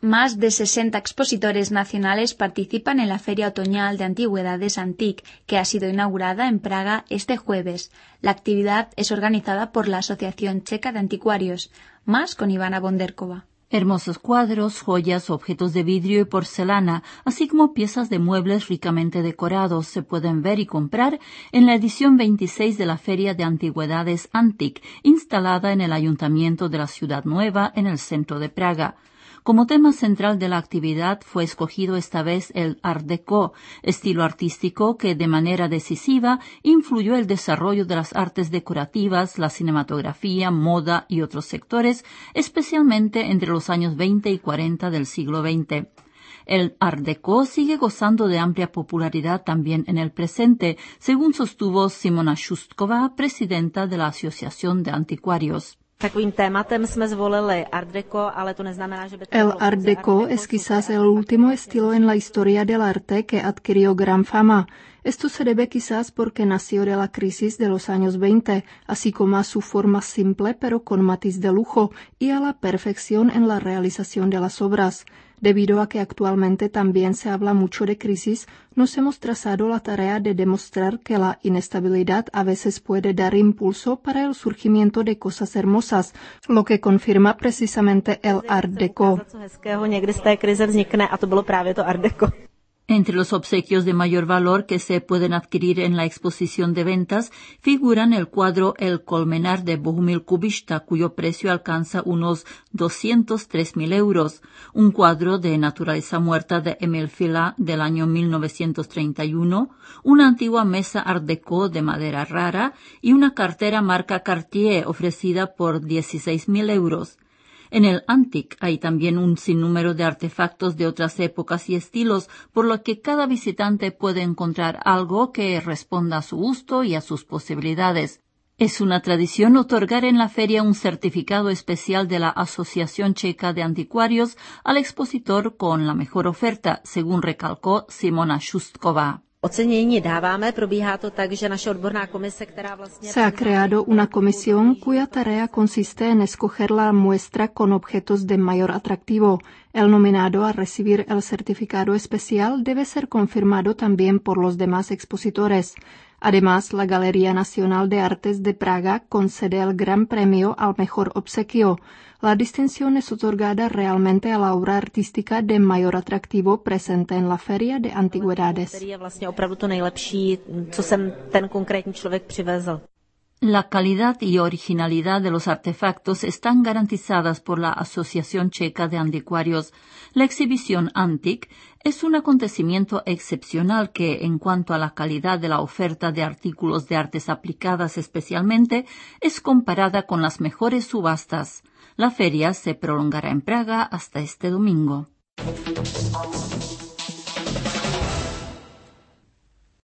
Más de 60 expositores nacionales participan en la Feria Otoñal de Antigüedades Antic, que ha sido inaugurada en Praga este jueves. La actividad es organizada por la Asociación Checa de Anticuarios. Más con Ivana Bonderkova. Hermosos cuadros, joyas, objetos de vidrio y porcelana, así como piezas de muebles ricamente decorados, se pueden ver y comprar en la edición 26 de la Feria de Antigüedades Antic, instalada en el Ayuntamiento de la Ciudad Nueva, en el centro de Praga. Como tema central de la actividad fue escogido esta vez el Art Deco, estilo artístico que de manera decisiva influyó el desarrollo de las artes decorativas, la cinematografía, moda y otros sectores, especialmente entre los años 20 y 40 del siglo XX. El Art Deco sigue gozando de amplia popularidad también en el presente, según sostuvo Simona Šustkova, presidenta de la Asociación de Anticuarios. El Art Deco es quizás el último estilo en la historia del arte que adquirió gran fama. Esto se debe quizás porque nació de la crisis de los años 20, así como a su forma simple pero con matiz de lujo y a la perfección en la realización de las obras. Debido a que actualmente también se habla mucho de crisis, nos hemos trazado la tarea de demostrar que la inestabilidad a veces puede dar impulso para el surgimiento de cosas hermosas, lo que confirma precisamente el Art Deco. Entre los obsequios de mayor valor que se pueden adquirir en la exposición de ventas figuran el cuadro El Colmenar de Bohumil Kubishta, cuyo precio alcanza unos 203.000 euros, un cuadro de naturaleza muerta de Emil Fila del año 1931, una antigua mesa Art Deco de madera rara y una cartera marca Cartier ofrecida por 16.000 euros. En el Antic hay también un sinnúmero de artefactos de otras épocas y estilos, por lo que cada visitante puede encontrar algo que responda a su gusto y a sus posibilidades. Es una tradición otorgar en la feria un certificado especial de la Asociación Checa de Anticuarios al expositor con la mejor oferta, según recalcó Simona Šustkova. Se ha creado una comisión cuya tarea consiste en escoger la muestra con objetos de mayor atractivo. El nominado a recibir el certificado especial debe ser confirmado también por los demás expositores. Además, la Galería Nacional de Artes de Praga concede el gran premio al mejor obsequio. La distinción es otorgada realmente a la obra artística de mayor atractivo presente en la Feria de Antigüedades. La calidad y originalidad de los artefactos están garantizadas por la Asociación Checa de Anticuarios. La exhibición Antic es un acontecimiento excepcional que, en cuanto a la calidad de la oferta de artículos de artes aplicadas especialmente, es comparada con las mejores subastas. La feria se prolongará en Praga hasta este domingo.